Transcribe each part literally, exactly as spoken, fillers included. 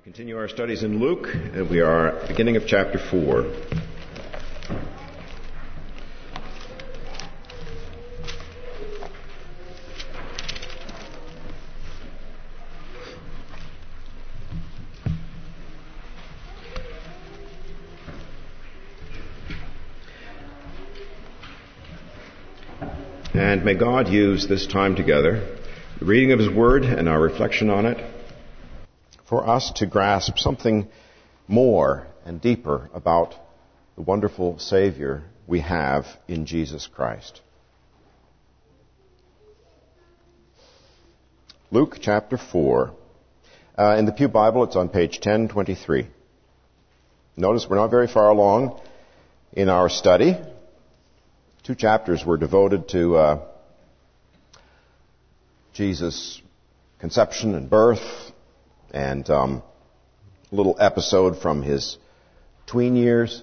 Continue our studies in Luke, and we are at the beginning of chapter four. And may God use this time together, the reading of His Word and our reflection on it, for us to grasp something more and deeper about the wonderful Savior we have in Jesus Christ. Luke chapter four. Uh, in the Pew Bible, it's on page ten twenty-three. Notice we're not very far along in our study. Two chapters were devoted to uh, Jesus' conception and birth, and um, a little episode from his tween years.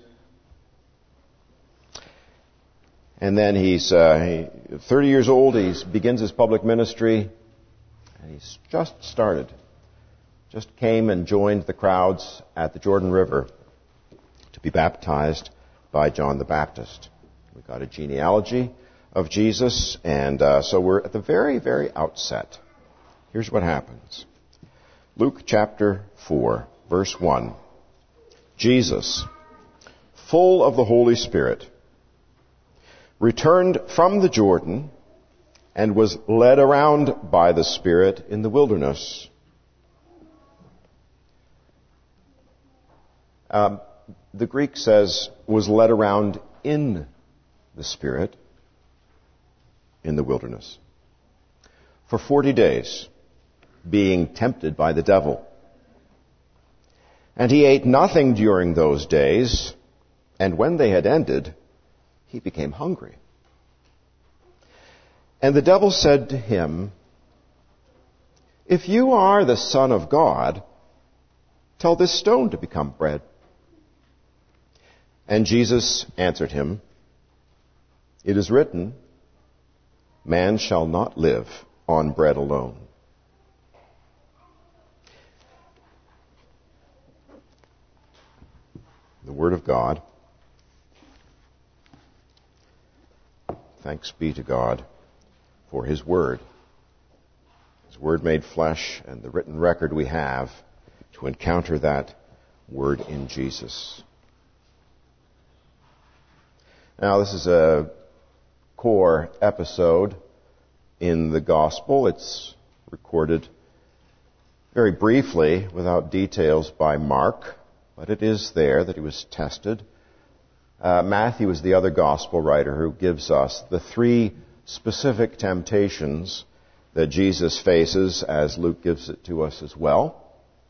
And then he's uh, he, thirty years old. He begins his public ministry, and he's just started. Just came and joined the crowds at the Jordan River to be baptized by John the Baptist. We've got a genealogy of Jesus, and uh, so we're at the very, very outset. Here's what happens. Luke chapter four, verse one. Jesus, full of the Holy Spirit, returned from the Jordan and was led around by the Spirit in the wilderness. Um, the Greek says, was led around in the Spirit in the wilderness for forty days, being tempted by the devil. And he ate nothing during those days, and when they had ended, he became hungry. And the devil said to him, "If you are the Son of God, tell this stone to become bread." And Jesus answered him, "It is written, man shall not live on bread alone." The Word of God. Thanks be to God for His Word. His Word made flesh, and the written record we have to encounter that Word in Jesus. Now, this is a core episode in the Gospel. It's recorded very briefly, without details, by Mark. But it is there that he was tested. Uh, Matthew is the other gospel writer who gives us the three specific temptations that Jesus faces, as Luke gives it to us as well.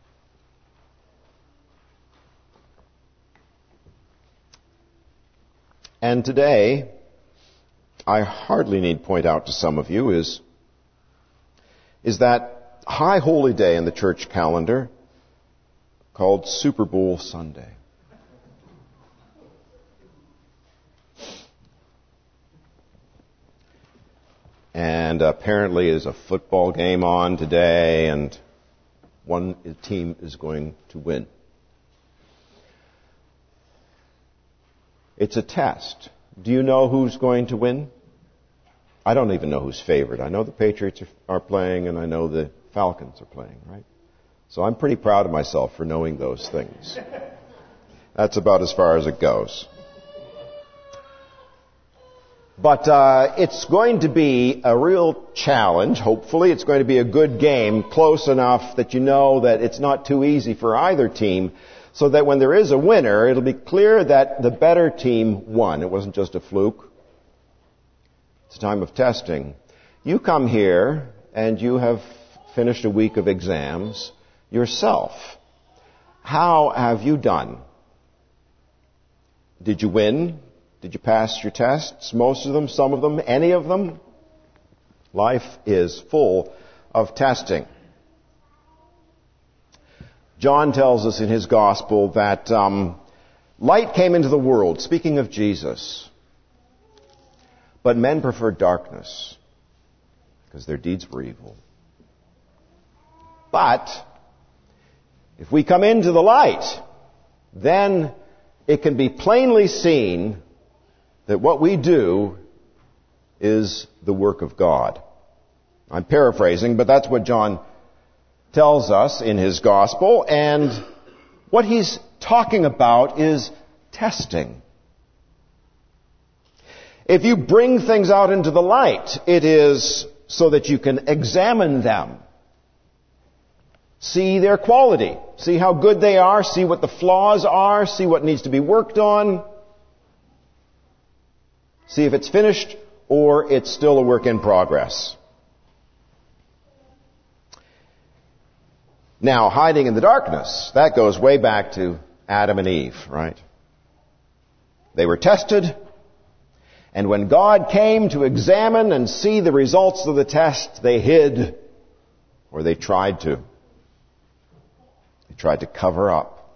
And today, I hardly need point out to some of you, is, is that high holy day in the church calendar called Super Bowl Sunday. And apparently there's a football game on today, and one team is going to win. It's a test. Do you know who's going to win? I don't even know who's favored. I know the Patriots are playing, and I know the Falcons are playing, right? So I'm pretty proud of myself for knowing those things. That's about as far as it goes. But uh, it's going to be a real challenge, hopefully. It's going to be a good game, close enough that you know that it's not too easy for either team, so that when there is a winner, it'll be clear that the better team won. It wasn't just a fluke. It's a time of testing. You come here and you have finished a week of exams yourself. How have you done? Did you win? Did you pass your tests? Most of them, some of them, any of them? Life is full of testing. John tells us in his gospel that um, light came into the world, speaking of Jesus, but men preferred darkness because their deeds were evil. But If we come into the light, then it can be plainly seen that what we do is the work of God. I'm paraphrasing, but that's what John tells us in his gospel, and what he's talking about is testing. If you bring things out into the light, it is so that you can examine them. See their quality. See how good they are. See what the flaws are. See what needs to be worked on. See if it's finished or it's still a work in progress. Now, hiding in the darkness, that goes way back to Adam and Eve, right? They were tested, and when God came to examine and see the results of the test, they hid, or they tried to. They tried to cover up.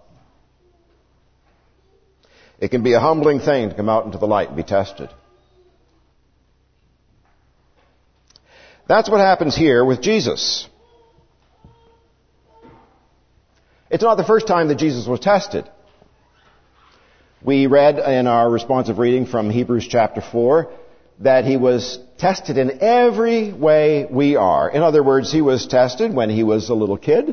It can be a humbling thing to come out into the light and be tested. That's what happens here with Jesus. It's not the first time that Jesus was tested. We read in our responsive reading from Hebrews chapter four that he was tested in every way we are. In other words, he was tested when he was a little kid.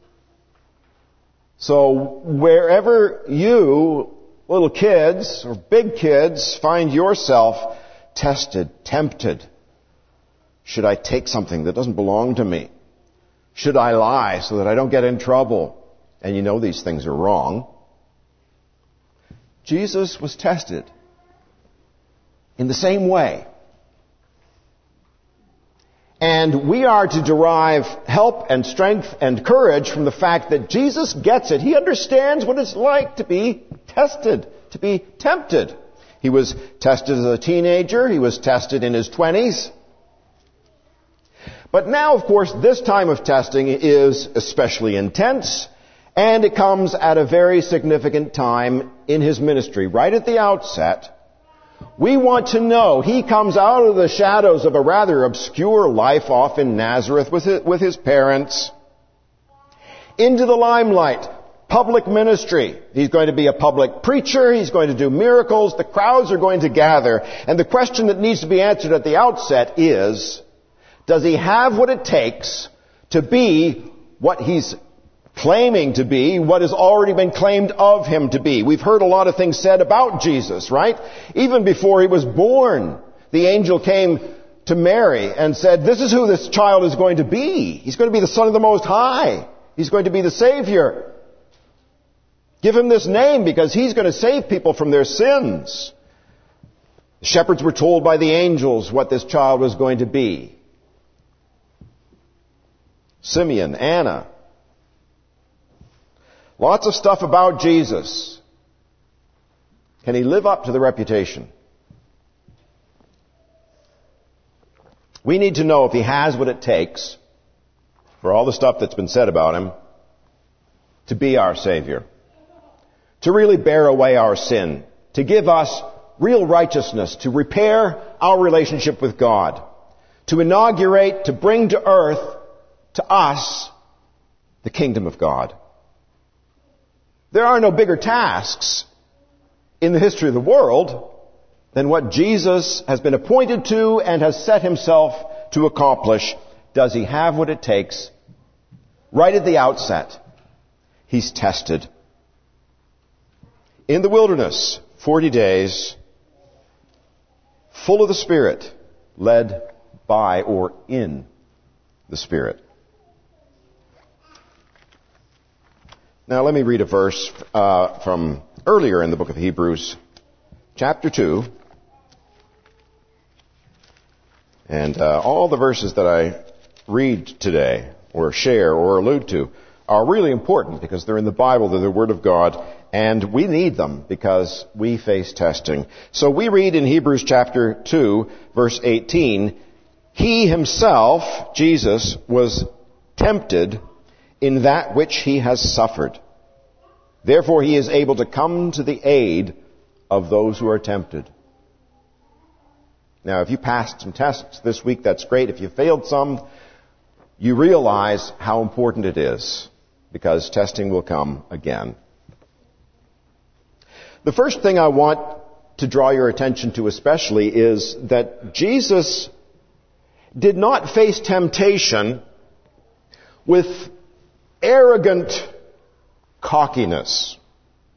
So wherever you, little kids or big kids, find yourself tested, tempted, should I take something that doesn't belong to me? Should I lie so that I don't get in trouble? And you know these things are wrong. Jesus was tested in the same way. And we are to derive help and strength and courage from the fact that Jesus gets it. He understands what it's like to be tested, to be tempted. He was tested as a teenager. He was tested in his twenties. But now, of course, this time of testing is especially intense. And it comes at a very significant time in his ministry. Right at the outset, we want to know he comes out of the shadows of a rather obscure life off in Nazareth with his, with his parents into the limelight, public ministry. He's going to be a public preacher. He's going to do miracles. The crowds are going to gather. And the question that needs to be answered at the outset is, does he have what it takes to be what he's claiming to be, what has already been claimed of him to be? We've heard a lot of things said about Jesus, right? Even before he was born, the angel came to Mary and said, this is who this child is going to be. He's going to be the Son of the Most High. He's going to be the Savior. Give him this name because he's going to save people from their sins. The shepherds were told by the angels what this child was going to be. Simeon, Anna. Lots of stuff about Jesus. Can he live up to the reputation? We need to know if he has what it takes for all the stuff that's been said about him to be our Savior, to really bear away our sin, to give us real righteousness, to repair our relationship with God, to inaugurate, to bring to earth, to us, the kingdom of God. There are no bigger tasks in the history of the world than what Jesus has been appointed to and has set himself to accomplish. Does he have what it takes? Right at the outset, he's tested. In the wilderness, forty days, full of the Spirit, led by or in the Spirit. Now let me read a verse uh, from earlier in the book of Hebrews, chapter two. And uh, all the verses that I read today, or share, or allude to, are really important because they're in the Bible, they're the Word of God, and we need them because we face testing. So we read in Hebrews chapter two, verse eighteen, he himself, Jesus, was tempted in that which he has suffered. Therefore he is able to come to the aid of those who are tempted. Now, if you passed some tests this week, that's great. If you failed some, you realize how important it is. because testing will come again. The first thing I want to draw your attention to especially is that Jesus did not face temptation with arrogant cockiness.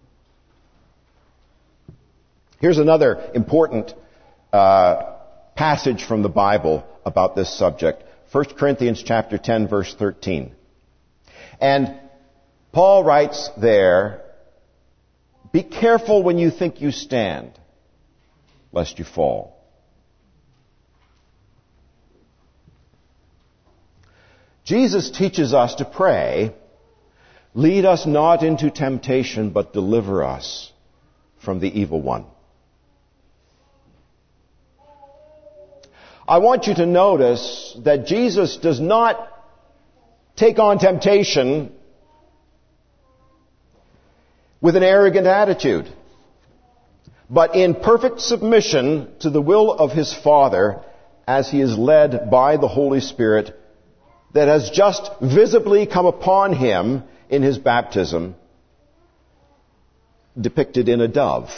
Here's another important uh, passage from the Bible about this subject. First Corinthians chapter ten, verse thirteen. And Paul writes there, "Be careful when you think you stand, lest you fall." Jesus teaches us to pray, "Lead us not into temptation, but deliver us from the evil one." I want you to notice that Jesus does not take on temptation with an arrogant attitude, but in perfect submission to the will of his Father as he is led by the Holy Spirit that has just visibly come upon him in his baptism, depicted in a dove.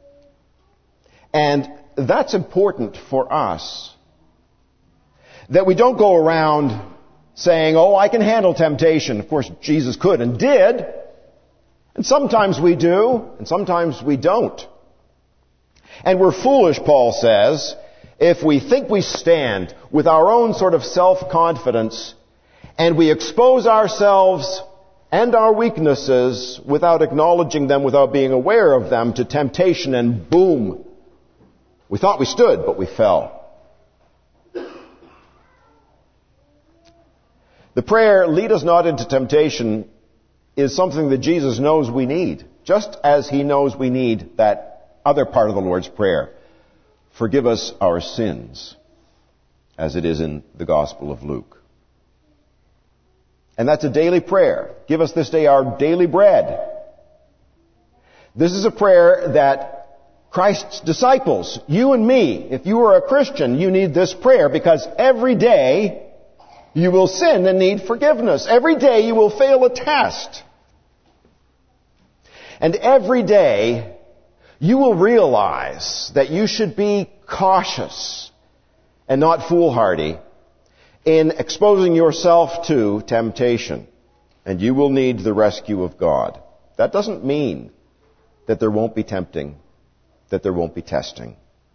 And that's important for us, that we don't go around saying, "Oh, I can handle temptation." Of course, Jesus could and did. And sometimes we do, and sometimes we don't. And we're foolish, Paul says, if we think we stand with our own sort of self-confidence and we expose ourselves and our weaknesses without acknowledging them, without being aware of them, to temptation, and boom, we thought we stood, but we fell. The prayer, "Lead us not into temptation," is something that Jesus knows we need, just as he knows we need that other part of the Lord's Prayer, "Forgive us our sins," as it is in the Gospel of Luke. And that's a daily prayer. "Give us this day our daily bread." This is a prayer that Christ's disciples, you and me, if you are a Christian, you need this prayer, because every day you will sin and need forgiveness. Every day you will fail a test. And every day you will realize that you should be cautious and not foolhardy in exposing yourself to temptation. And you will need the rescue of God. That doesn't mean that there won't be tempting, that there won't be testing.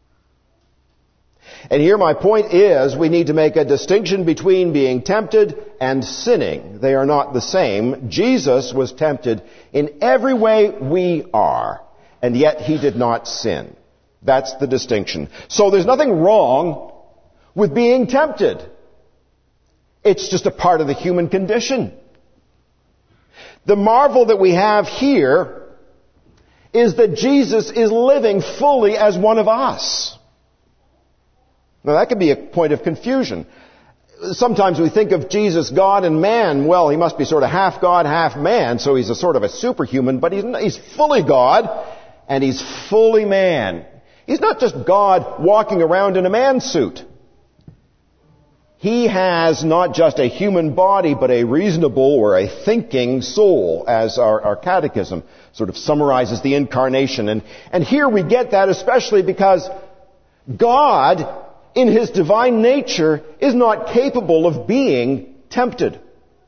And here my point is, we need to make a distinction between being tempted and sinning. They are not the same. Jesus was tempted in every way we are, and yet he did not sin. That's the distinction. So there's nothing wrong with being tempted. It's just a part of the human condition. The marvel that we have here is that Jesus is living fully as one of us. Now that could be a point of confusion. Sometimes we think of Jesus, God and man. Well, he must be sort of half God, half man, so he's a sort of a superhuman, but he's, he's fully God and he's fully man. He's not just God walking around in a man suit. He has not just a human body, but a reasonable or a thinking soul, as our, our catechism sort of summarizes the incarnation. And, and here we get that especially because God, in his divine nature, is not capable of being tempted.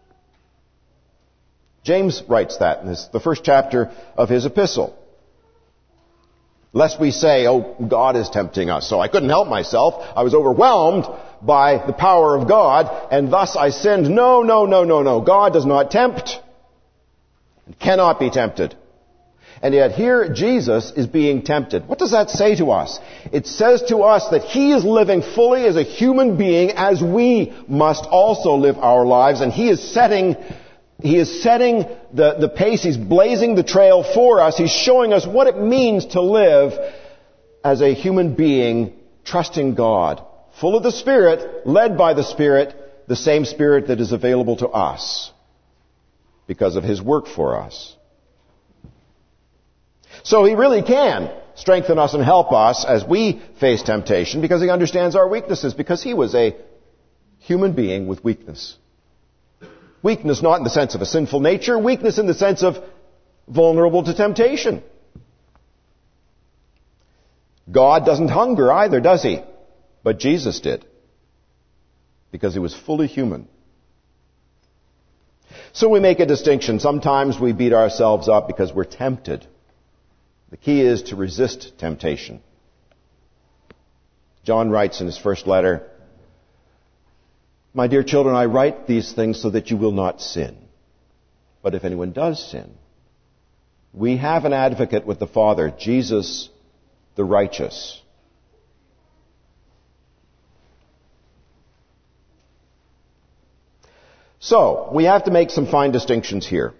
James writes that in this, the first chapter of his epistle. Lest we say, "Oh, God is tempting us, so I couldn't help myself. I was overwhelmed by the power of God, and thus I sinned." No, no, no, no, no. God does not tempt and cannot be tempted. And yet here Jesus is being tempted. What does that say to us? It says to us that he is living fully as a human being, as we must also live our lives, and he is setting He is setting the, the pace. He's blazing the trail for us. He's showing us what it means to live as a human being, trusting God, full of the Spirit, led by the Spirit, the same Spirit that is available to us because of his work for us. So he really can strengthen us and help us as we face temptation because he understands our weaknesses, because he was a human being with weakness. Weakness not in the sense of a sinful nature, weakness in the sense of vulnerable to temptation. God doesn't hunger either, does he? But Jesus did, because he was fully human. So we make a distinction. Sometimes we beat ourselves up because we're tempted. The key is to resist temptation. John writes in his first letter, "My dear children, I write these things so that you will not sin. But if anyone does sin, we have an advocate with the Father, Jesus the righteous." So, we have to make some fine distinctions here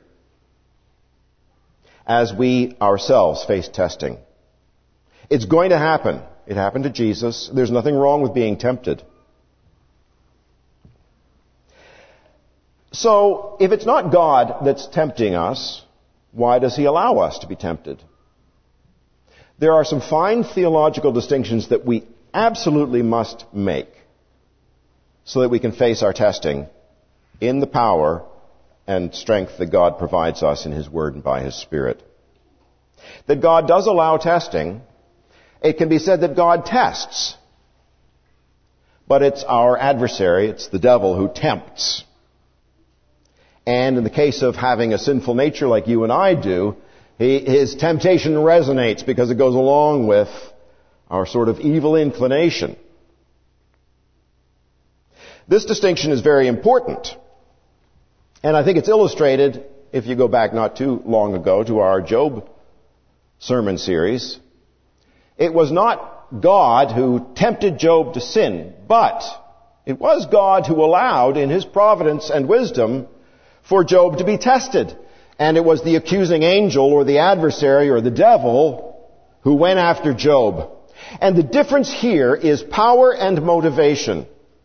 as we ourselves face testing. It's going to happen. It happened to Jesus. There's nothing wrong with being tempted. So, if it's not God that's tempting us, why does he allow us to be tempted? There are some fine theological distinctions that we absolutely must make so that we can face our testing in the power and strength that God provides us in his Word and by his Spirit. That God does allow testing. It can be said that God tests. But it's our adversary, it's the devil, who tempts. And in the case of having a sinful nature like you and I do, he, his temptation resonates because it goes along with our sort of evil inclination. This distinction is very important. And I think it's illustrated, if you go back not too long ago to our Job sermon series. It was not God who tempted Job to sin, but it was God who allowed, in his providence and wisdom, for Job to be tested. And it was the accusing angel or the adversary or the devil who went after Job. And the difference here is power and motivation.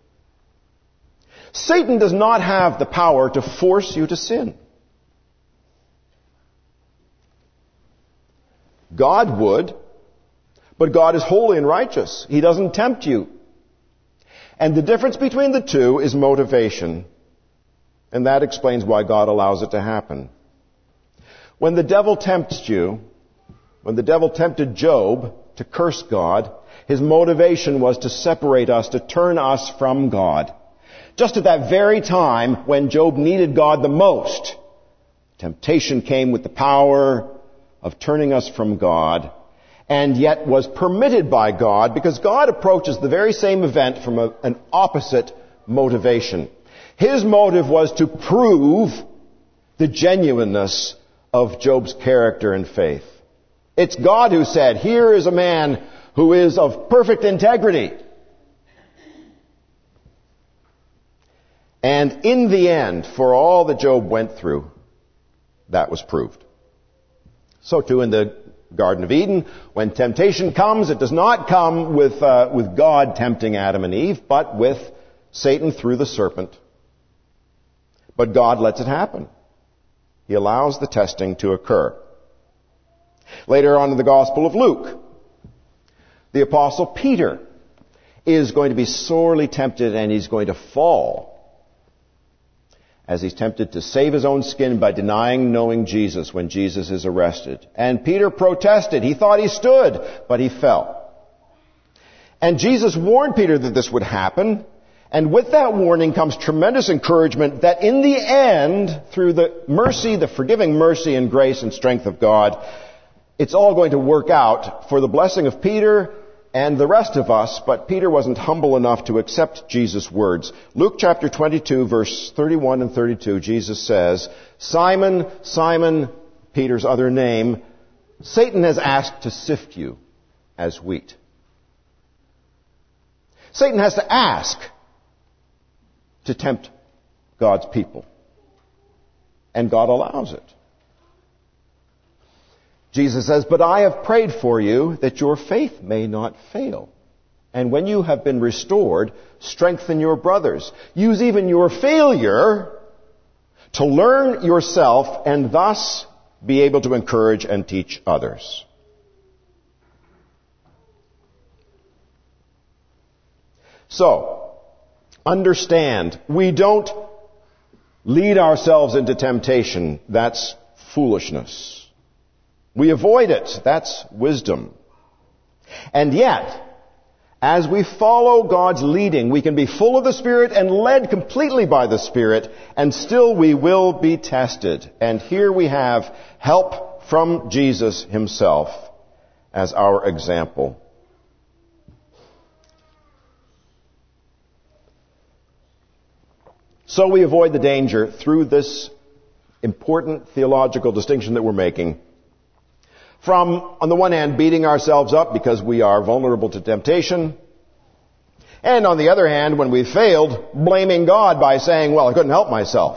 Satan does not have the power to force you to sin. God would, but God is holy and righteous. He doesn't tempt you. And the difference between the two is motivation. And that explains why God allows it to happen. When the devil tempts you, when the devil tempted Job to curse God, his motivation was to separate us, to turn us from God. Just at that very time when Job needed God the most, temptation came with the power of turning us from God, and yet was permitted by God because God approaches the very same event from a, an opposite motivation. His motive was to prove the genuineness of Job's character and faith. It's God who said, "Here is a man who is of perfect integrity." And in the end, for all that Job went through, that was proved. So too in the Garden of Eden, when temptation comes, it does not come with, uh, with God tempting Adam and Eve, but with Satan through the serpent. But God lets it happen. He allows the testing to occur. Later on in the Gospel of Luke, the Apostle Peter is going to be sorely tempted and he's going to fall as he's tempted to save his own skin by denying knowing Jesus when Jesus is arrested. And Peter protested. He thought he stood, but he fell. And Jesus warned Peter that this would happen. And with that warning comes tremendous encouragement that in the end, through the mercy, the forgiving mercy and grace and strength of God, it's all going to work out for the blessing of Peter and the rest of us, but Peter wasn't humble enough to accept Jesus' words. Luke chapter twenty-two, verse thirty-one and thirty-two, Jesus says, "Simon, Simon," Peter's other name, "Satan has asked to sift you as wheat." Satan has to ask to tempt God's people. And God allows it. Jesus says, "But I have prayed for you that your faith may not fail. And when you have been restored, strengthen your brothers. Use even your failure to learn yourself and thus be able to encourage and teach others." So, understand, we don't lead ourselves into temptation. That's foolishness. We avoid it. That's wisdom. And yet, as we follow God's leading, we can be full of the Spirit and led completely by the Spirit, and still we will be tested. And here we have help from Jesus himself as our example. So we avoid the danger through this important theological distinction that we're making from, on the one hand, beating ourselves up because we are vulnerable to temptation, and on the other hand, when we've failed, blaming God by saying, well, I couldn't help myself.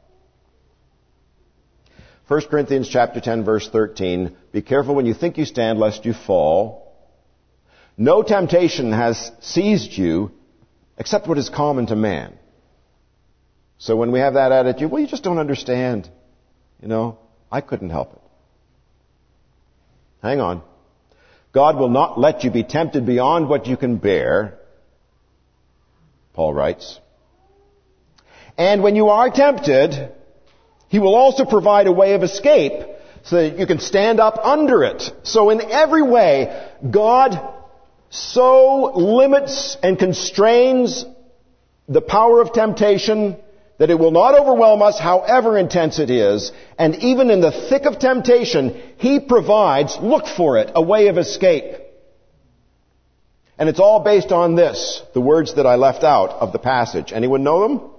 First Corinthians chapter ten, verse thirteen, be careful when you think you stand, lest you fall. No temptation has seized you except what is common to man. So when we have that attitude, well, you just don't understand. You know, I couldn't help it. Hang on. God will not let you be tempted beyond what you can bear, Paul writes. And when you are tempted, He will also provide a way of escape so that you can stand up under it. So in every way, God so limits and constrains the power of temptation that it will not overwhelm us, however intense it is. And even in the thick of temptation, He provides, look for it, a way of escape. And it's all based on this, the words that I left out of the passage. Anyone know them?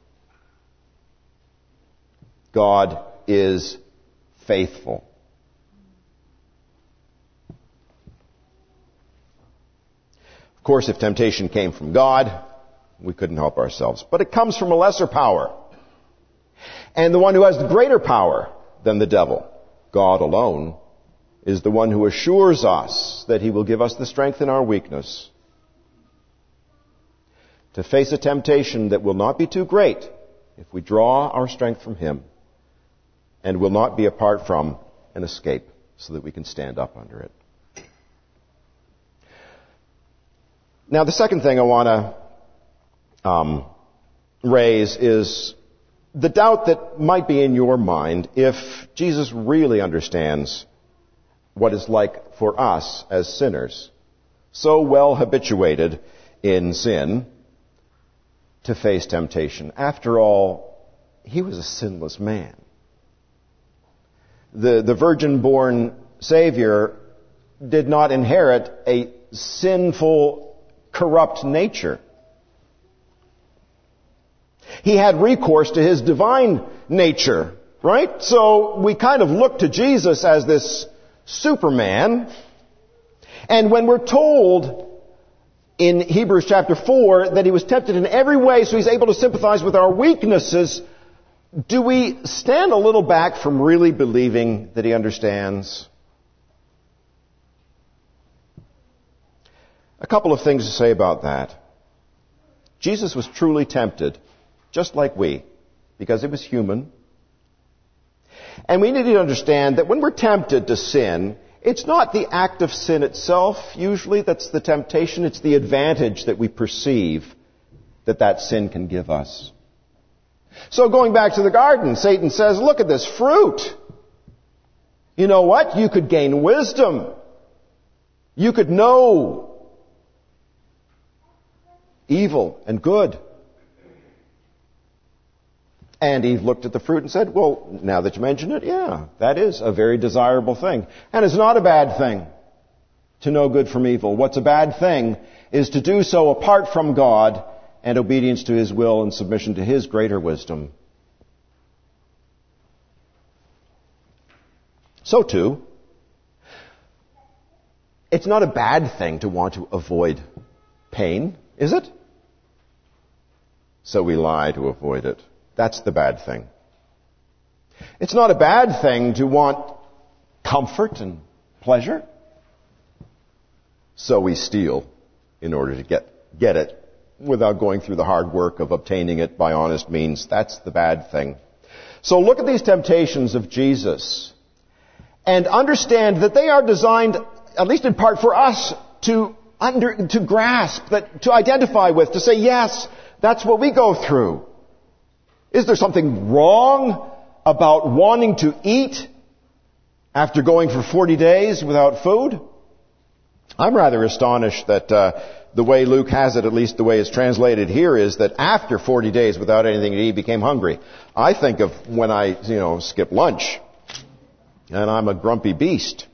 God is faithful. Of course, if temptation came from God, we couldn't help ourselves. But it comes from a lesser power. And the one who has the greater power than the devil, God alone, is the one who assures us that He will give us the strength in our weakness to face a temptation that will not be too great if we draw our strength from Him, and will not be apart from an escape so that we can stand up under it. Now, the second thing I want to Um, raise is the doubt that might be in your mind if Jesus really understands what it's like for us as sinners, so well habituated in sin, to face temptation. After all, He was a sinless man. The, the virgin-born Savior did not inherit a sinful, corrupt nature. He had recourse to His divine nature, right? So we kind of look to Jesus as this Superman. And when we're told in Hebrews chapter four that He was tempted in every way so He's able to sympathize with our weaknesses, do we stand a little back from really believing that He understands? A couple of things to say about that. Jesus was truly tempted, just like we, because He was human. And we need to understand that when we're tempted to sin, it's not the act of sin itself, usually, that's the temptation. It's the advantage that we perceive that that sin can give us. So going back to the garden, Satan says, look at this fruit. You know what? You could gain wisdom. You could know evil and good. And Eve looked at the fruit and said, well, now that you mention it, yeah, that is a very desirable thing. And it's not a bad thing to know good from evil. What's a bad thing is to do so apart from God and obedience to His will and submission to His greater wisdom. So too, it's not a bad thing to want to avoid pain, is it? So we lie to avoid it. That's the bad thing. It's not a bad thing to want comfort and pleasure. So we steal in order to get, get it without going through the hard work of obtaining it by honest means. That's the bad thing. So look at these temptations of Jesus and understand that they are designed, at least in part, for us to under, to grasp, that, to identify with, to say, yes, that's what we go through. Is there something wrong about wanting to eat after going for forty days without food? I'm rather astonished that uh, the way Luke has it, at least the way it's translated here, is that after forty days without anything to eat, he became hungry. I think of when I, you know, skip lunch, and I'm a grumpy beast.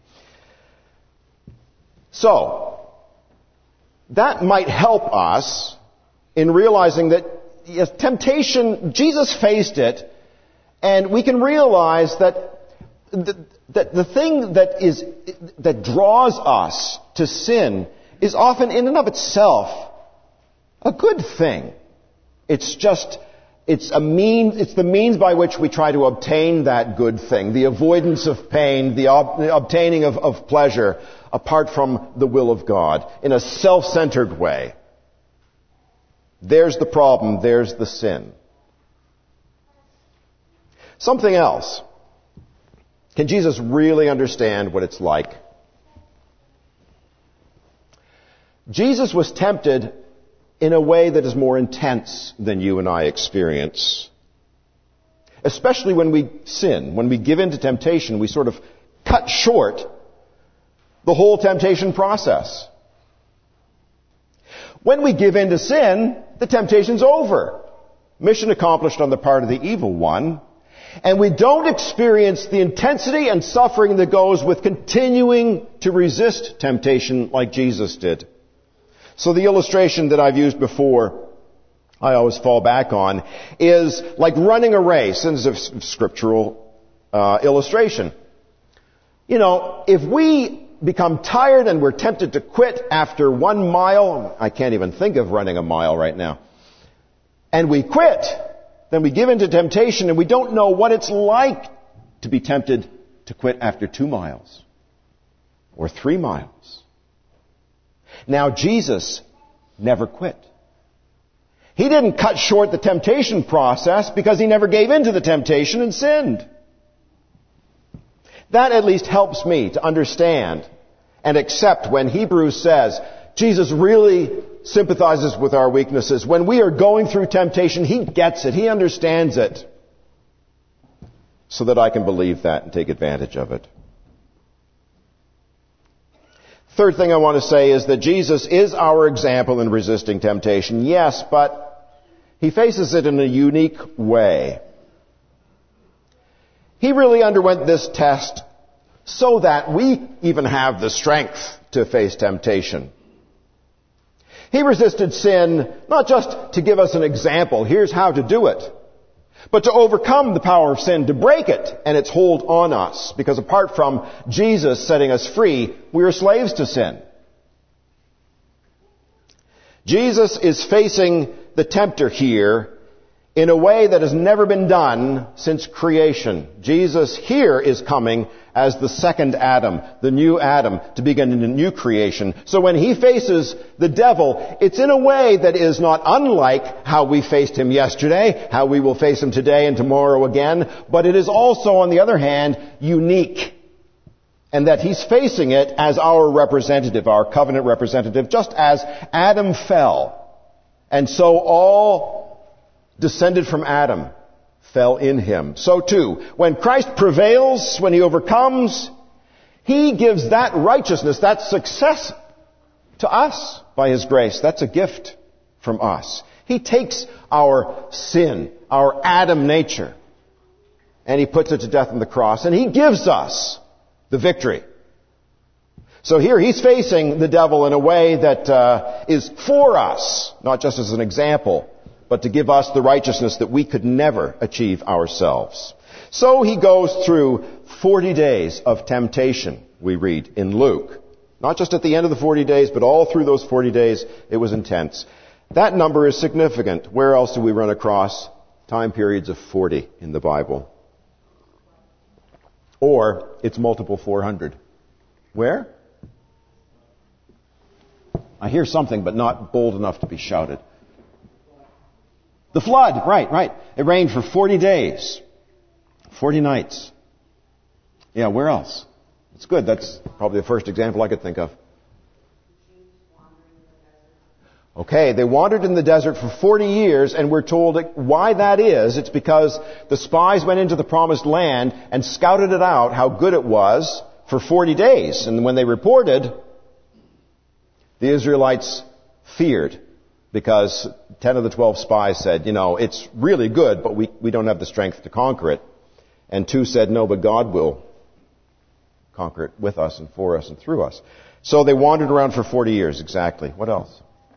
So, that might help us in realizing that, yes, temptation, Jesus faced it, and we can realize that the, that the thing that is that draws us to sin is often in and of itself a good thing. It's just it's a mean it's the means by which we try to obtain that good thing, the avoidance of pain, the, ob, the obtaining of, of pleasure apart from the will of God in a self-centered way. There's the problem, there's the sin. Something else. Can Jesus really understand what it's like? Jesus was tempted in a way that is more intense than you and I experience. Especially when we sin, when we give in to temptation, we sort of cut short the whole temptation process. When we give in to sin, the temptation's over. Mission accomplished on the part of the evil one. And we don't experience the intensity and suffering that goes with continuing to resist temptation like Jesus did. So the illustration that I've used before, I always fall back on, is like running a race. And it's a scriptural uh, illustration. You know, if we become tired and we're tempted to quit after one mile, I can't even think of running a mile right now, and we quit, then we give in to temptation and we don't know what it's like to be tempted to quit after two miles or three miles. Now, Jesus never quit. He didn't cut short the temptation process because he never gave in to the temptation and sinned. That at least helps me to understand and accept when Hebrews says Jesus really sympathizes with our weaknesses. When we are going through temptation, he gets it. He understands it. So that I can believe that and take advantage of it. Third thing I want to say is that Jesus is our example in resisting temptation. Yes, but he faces it in a unique way. He really underwent this test so that we even have the strength to face temptation. He resisted sin not just to give us an example, here's how to do it, but to overcome the power of sin, to break it and its hold on us. Because apart from Jesus setting us free, we are slaves to sin. Jesus is facing the tempter here in a way that has never been done since creation. Jesus here is coming as the second Adam, the new Adam, to begin a new creation. So when he faces the devil, it's in a way that is not unlike how we faced him yesterday, how we will face him today and tomorrow again, but it is also, on the other hand, unique. And that he's facing it as our representative, our covenant representative, just as Adam fell. And so all descended from Adam fell in him. So too, when Christ prevails, when he overcomes, he gives that righteousness, that success to us by his grace. That's a gift from us. He takes our sin, our Adam nature, and he puts it to death on the cross, and he gives us the victory. So here he's facing the devil in a way that uh, is for us, not just as an example, but to give us the righteousness that we could never achieve ourselves. So he goes through forty days of temptation, we read in Luke. Not just at the end of the forty days, but all through those forty days, it was intense. That number is significant. Where else do we run across time periods of forty in the Bible? Or it's multiple four hundred. Where? I hear something, but not bold enough to be shouted. The flood, right, right. It rained for forty days. forty nights. Yeah, where else? It's good. That's probably the first example I could think of. Okay, they wandered in the desert for forty years, and we're told why that is. It's because the spies went into the promised land and scouted it out, how good it was, for forty days. And when they reported, the Israelites feared, because ten of the twelve spies said, you know, it's really good, but we, we don't have the strength to conquer it. And two said, no, but God will conquer it with us and for us and through us. So they wandered around for forty years, exactly. What else?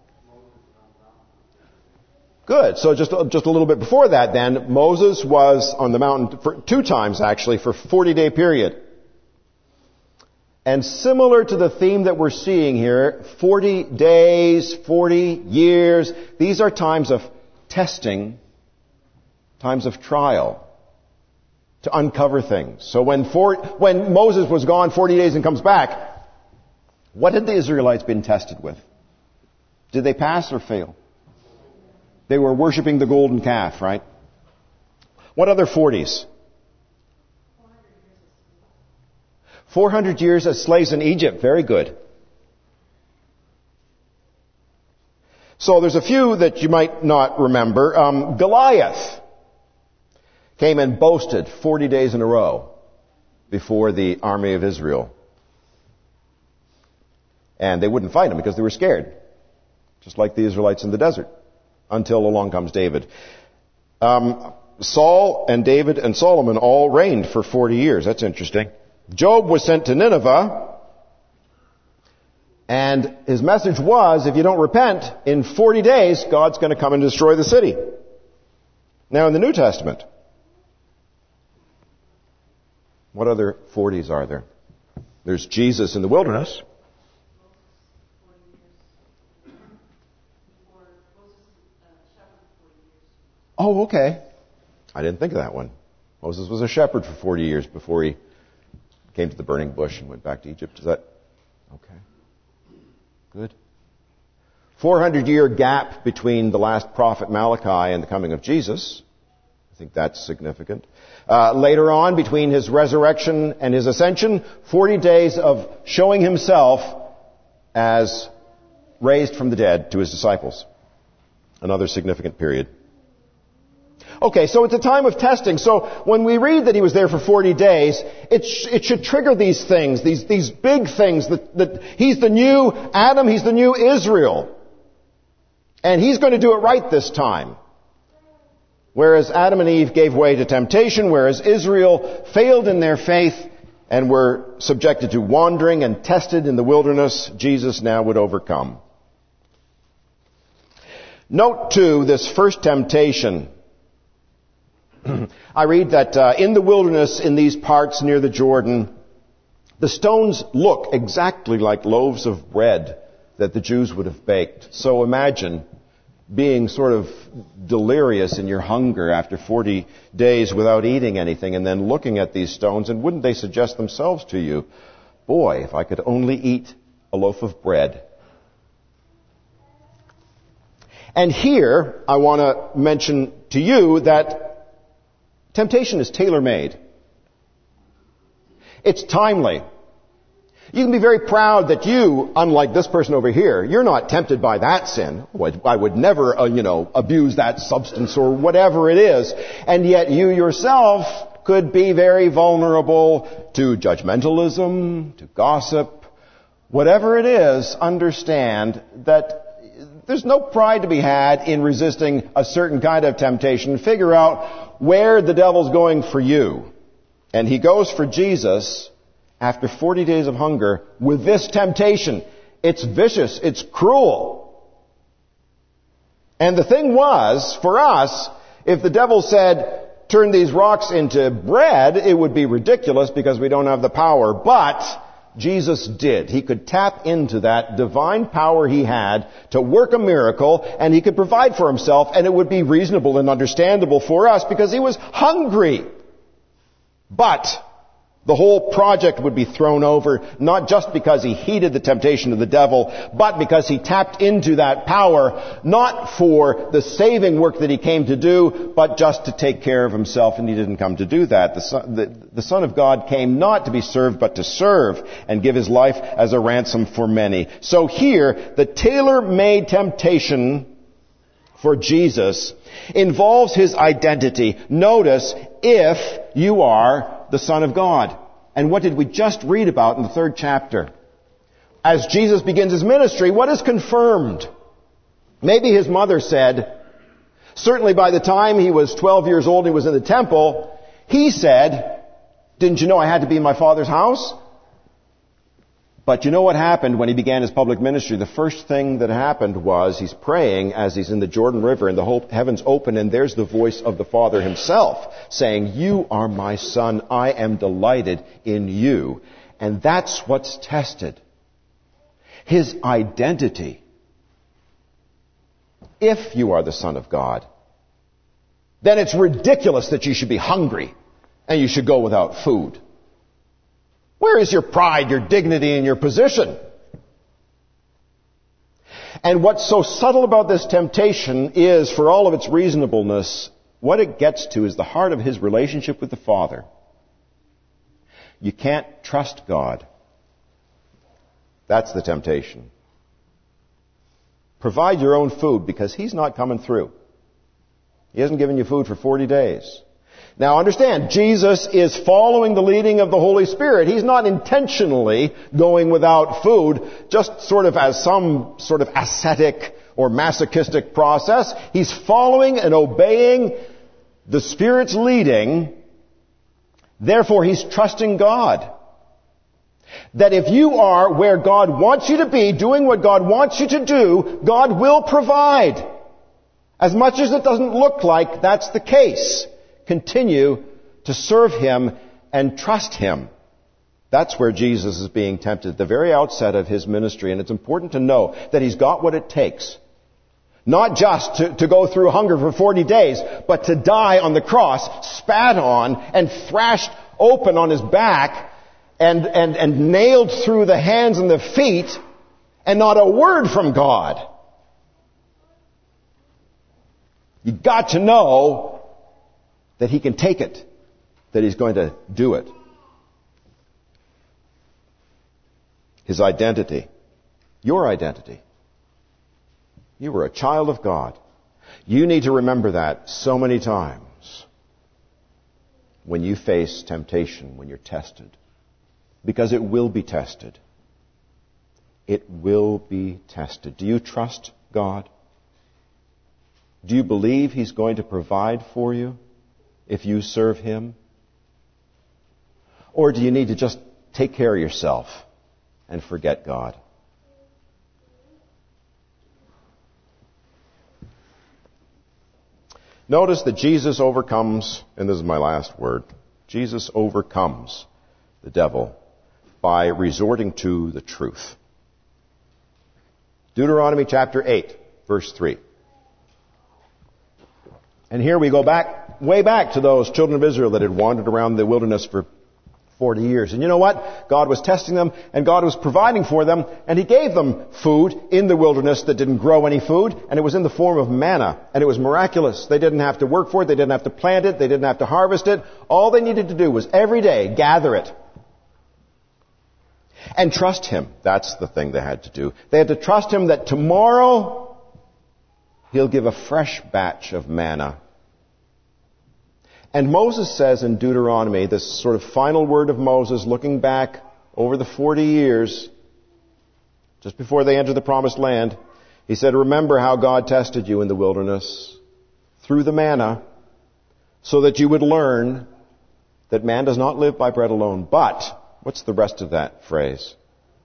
Good. So just, just a little bit before that then, Moses was on the mountain for two times actually for a forty-day period. And similar to the theme that we're seeing here, forty days, forty years, these are times of testing, times of trial, to uncover things. So when, for, when Moses was gone forty days and comes back, what had the Israelites been tested with? Did they pass or fail? They were worshiping the golden calf, right? What other forties? four hundred years as slaves in Egypt. Very good. So there's a few that you might not remember. Um, Goliath came and boasted forty days in a row before the army of Israel. And they wouldn't fight him because they were scared. Just like the Israelites in the desert. Until along comes David. Um, Saul and David and Solomon all reigned for forty years. That's interesting. Job was sent to Nineveh, and his message was, if you don't repent, in forty days, God's going to come and destroy the city. Now in the New Testament, what other forties are there? There's Jesus in the wilderness. Oh, okay. I didn't think of that one. Moses was a shepherd for forty years before he came to the burning bush and went back to Egypt. Is that okay? Good. four hundred year gap between the last prophet Malachi and the coming of Jesus. I think that's significant. Uh, later on, between his resurrection and his ascension, forty days of showing himself as raised from the dead to his disciples. Another significant period. Okay, so it's a time of testing. So when we read that he was there for forty days, it, sh- it should trigger these things, these, these big things, that, that he's the new Adam, he's the new Israel. And he's going to do it right this time. Whereas Adam and Eve gave way to temptation, whereas Israel failed in their faith and were subjected to wandering and tested in the wilderness, Jesus now would overcome. Note too, this first temptation. I read that uh, in the wilderness, in these parts near the Jordan, the stones look exactly like loaves of bread that the Jews would have baked. So imagine being sort of delirious in your hunger after forty days without eating anything and then looking at these stones, and wouldn't they suggest themselves to you, boy, if I could only eat a loaf of bread. And here, I want to mention to you that temptation is tailor-made. It's timely. You can be very proud that you, unlike this person over here, you're not tempted by that sin. I would never, uh, you know, abuse that substance or whatever it is. And yet you yourself could be very vulnerable to judgmentalism, to gossip. Whatever it is, understand that there's no pride to be had in resisting a certain kind of temptation. Figure out where the devil's going for you. And he goes for Jesus after forty days of hunger with this temptation. It's vicious. It's cruel. And the thing was, for us, if the devil said, turn these rocks into bread, it would be ridiculous because we don't have the power. But Jesus did. He could tap into that divine power he had to work a miracle, and he could provide for himself, and it would be reasonable and understandable for us because he was hungry. But The whole project would be thrown over, not just because he heeded the temptation of the devil, but because he tapped into that power, not for the saving work that he came to do, but just to take care of himself, and he didn't come to do that. The Son, the, the Son of God came not to be served, but to serve, and give his life as a ransom for many. So here, the tailor-made temptation for Jesus involves his identity. Notice, if you are the Son of God. And what did we just read about in the third chapter? As Jesus begins his ministry, what is confirmed? Maybe his mother said, certainly by the time he was twelve years old and he was in the temple, he said, didn't you know I had to be in my Father's house? But you know what happened when he began his public ministry? The first thing that happened was he's praying as he's in the Jordan River and the whole heavens open, and there's the voice of the Father himself saying, you are my Son, I am delighted in you. And that's what's tested. His identity. If you are the Son of God, then it's ridiculous that you should be hungry and you should go without food. Where is your pride, your dignity, and your position? And what's so subtle about this temptation is, for all of its reasonableness, what it gets to is the heart of his relationship with the Father. You can't trust God. That's the temptation. Provide your own food because he's not coming through. He hasn't given you food for forty days. Now understand, Jesus is following the leading of the Holy Spirit. He's not intentionally going without food, just sort of as some sort of ascetic or masochistic process. He's following and obeying the Spirit's leading. Therefore, he's trusting God. That if you are where God wants you to be, doing what God wants you to do, God will provide. As much as it doesn't look like that's the case. Continue to serve him and trust him. That's where Jesus is being tempted at the very outset of his ministry. And it's important to know that he's got what it takes. Not just to, to go through hunger for forty days, but to die on the cross, spat on and thrashed open on his back and, and, and nailed through the hands and the feet, and not a word from God. You've got to know that he can take it, that he's going to do it. His identity. Your identity. You were a child of God. You need to remember that so many times when you face temptation, when you're tested. Because it will be tested. It will be tested. Do you trust God? Do you believe he's going to provide for you if you serve him? Or do you need to just take care of yourself and forget God? Notice that Jesus overcomes, and this is my last word, Jesus overcomes the devil by resorting to the truth. Deuteronomy chapter eight, verse three. And here we go back, way back to those children of Israel that had wandered around the wilderness for forty years. And you know what? God was testing them, and God was providing for them, and he gave them food in the wilderness that didn't grow any food, and it was in the form of manna, and it was miraculous. They didn't have to work for it, they didn't have to plant it, they didn't have to harvest it. All they needed to do was every day gather it. And trust him. That's the thing they had to do. They had to trust him that tomorrow he'll give a fresh batch of manna. And Moses says in Deuteronomy, this sort of final word of Moses, looking back over the forty years, just before they entered the promised land, he said, remember how God tested you in the wilderness through the manna, so that you would learn that man does not live by bread alone, but, what's the rest of that phrase?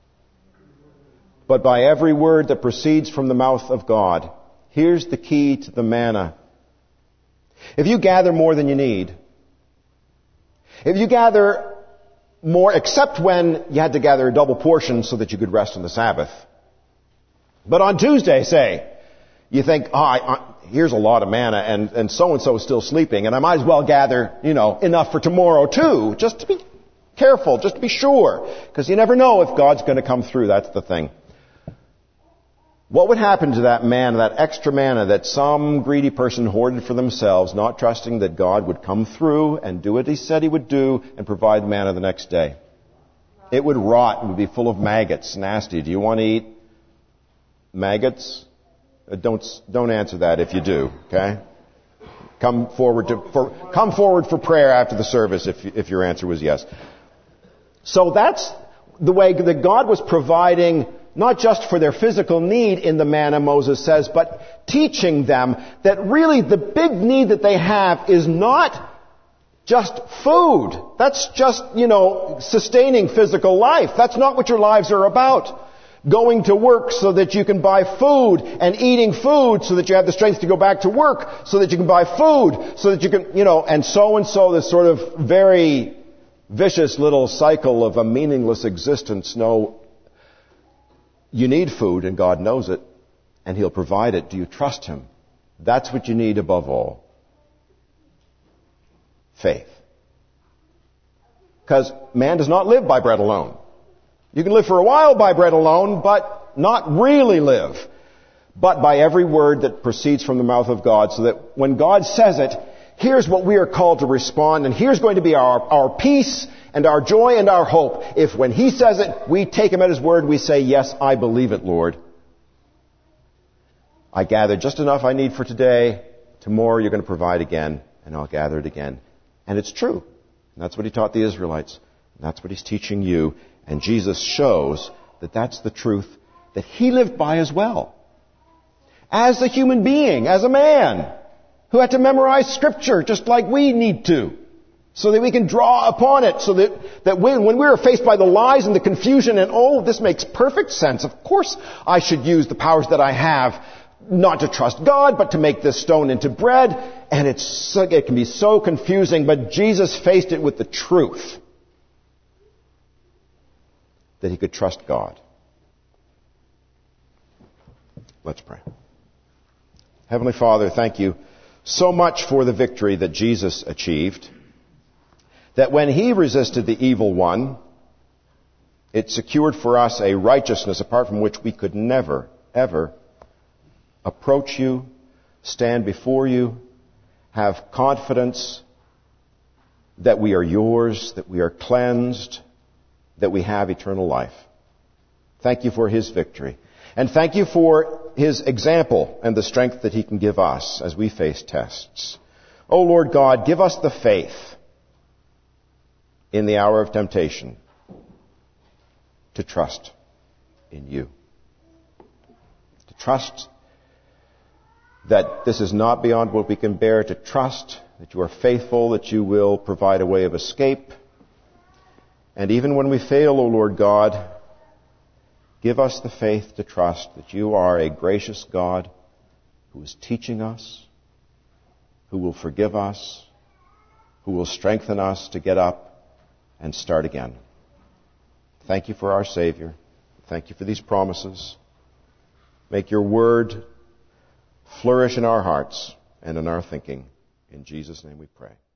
But by every word that proceeds from the mouth of God. Here's the key to the manna. If you gather more than you need, if you gather more, except when you had to gather a double portion so that you could rest on the Sabbath. But on Tuesday, say, you think, oh, I, I, here's a lot of manna, and, and so-and-so is still sleeping, and I might as well gather, you know, enough for tomorrow too, just to be Careful, just to be sure, because you never know if God's going to come through. That's the thing. What would happen to that manna, that extra manna that some greedy person hoarded for themselves, not trusting that God would come through and do what He said He would do and provide manna the next day? It would rot. It would be full of maggots. Nasty. Do you want to eat maggots? Don't, don't answer that if you do, okay? Come forward to, for, come forward for prayer after the service if, if your answer was yes. So that's the way that God was providing not just for their physical need in the manna, Moses says, but teaching them that really the big need that they have is not just food. That's just, you know, sustaining physical life. That's not what your lives are about. Going to work so that you can buy food, and eating food so that you have the strength to go back to work, so that you can buy food, so that you can, you know, and so and so, this sort of very vicious little cycle of a meaningless existence. No, you need food, and God knows it, and He'll provide it. Do you trust Him? That's what you need above all. Faith. Because man does not live by bread alone. You can live for a while by bread alone, but not really live. But by every word that proceeds from the mouth of God, so that when God says it, here's what we are called to respond, and here's going to be our, our peace and our joy and our hope. If when He says it, we take Him at His word, we say, yes, I believe it, Lord. I gather just enough I need for today. Tomorrow you're going to provide again, and I'll gather it again. And it's true. And that's what He taught the Israelites. And that's what He's teaching you. And Jesus shows that that's the truth that He lived by as well. As a human being, as a man, who had to memorize Scripture just like we need to, so that we can draw upon it, so that, that when, when we are faced by the lies and the confusion and, oh, this makes perfect sense. Of course I should use the powers that I have, not to trust God, but to make this stone into bread. And it's so, it can be so confusing, but Jesus faced it with the truth that he could trust God. Let's pray. Heavenly Father, thank you so much for the victory that Jesus achieved, that when He resisted the evil one, it secured for us a righteousness apart from which we could never, ever approach you, stand before you, have confidence that we are yours, that we are cleansed, that we have eternal life. Thank you for His victory. And thank you for His example and the strength that He can give us as we face tests. Oh Lord God, give us the faith in the hour of temptation to trust in you. To trust that this is not beyond what we can bear, to trust that you are faithful, that you will provide a way of escape. And even when we fail, O Lord God, give us the faith to trust that you are a gracious God who is teaching us, who will forgive us, who will strengthen us to get up and start again. Thank you for our Savior. Thank you for these promises. Make your word flourish in our hearts and in our thinking. In Jesus' name we pray.